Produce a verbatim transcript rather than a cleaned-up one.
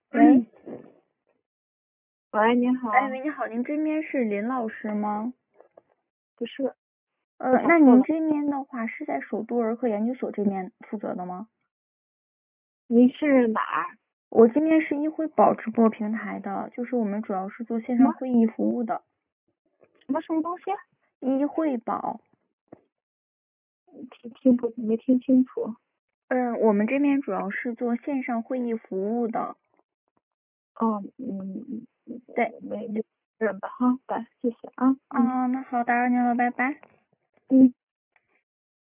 喂， 喂，你好。 哎，喂，你好，您这边是林老师吗？ 不是。 呃，那您这边的话是在首都儿科研究所这边负责的吗？ 您是哪儿？ 我这边是议会宝直播平台的，就是我们主要是做线上会议服务的。 什么什么东西？ 议会宝。 听听不没听清楚。 嗯，我们这边主要是做线上会议服务的。 哦，嗯， 对， 没没人吧？好的，谢谢啊。 哦，那好，打扰您了，拜拜。 嗯。